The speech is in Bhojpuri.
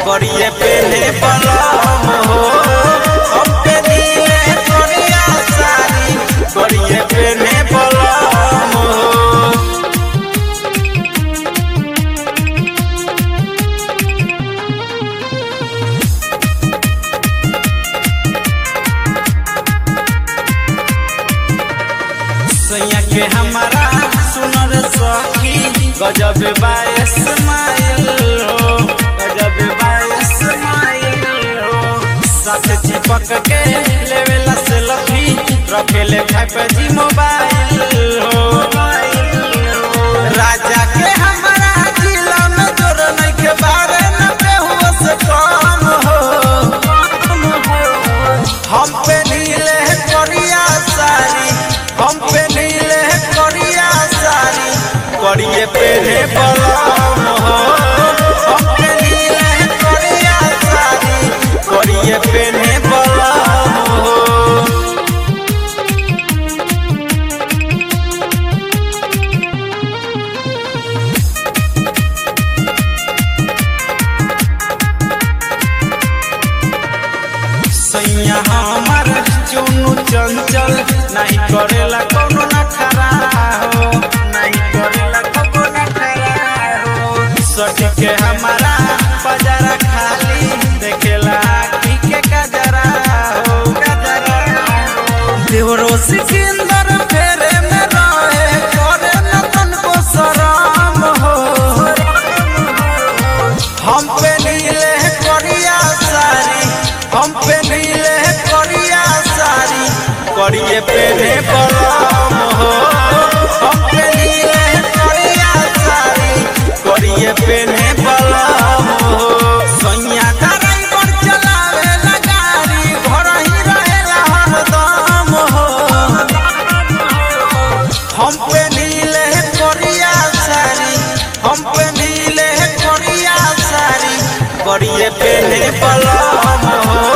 करिए पेने बलम हो हम पे नीले करिया साड़ी करिए पेने बलम हो। सैया के हमारा सुनर सखी गजब बायस माइल हो गजब बायस माइल हो साथ चिपक के लेवेला सेल्फी रखेले खापे जी मोबाइल हो। राजा के हमारा जिला में जोर नहीं के बारे न बेहुआ से कम हो हम पे नीले करिया साड़ी हम पे नीले करिया साड़ी करिए पेने बलम हो हम पे नीले करिया साड़ी करिए पेने बलम हो। सैया हमार चुनु चंचल नहीं करेला कोनो नखरा हो नहीं करेला कोनो नखरा हो सच के हमारा बाजारा खाली देखेला की के गजरा हो गजरा देवरो सिकंदर फेरे में रहे करे न तनको शरम हो हम पे नीले करिया साड़ी हम पे नीले करिया साड़ी करिए पेने बलम हो हम पे नीले करिया साड़ी करिए पेने बलम हो। सैया ड्राइवर चलावेला गाड़ी घर ही रहेला हरदम हो हम पे नीले करिया साड़ी हम पे नीले करिया साड़ी करिए पेने बलम हो।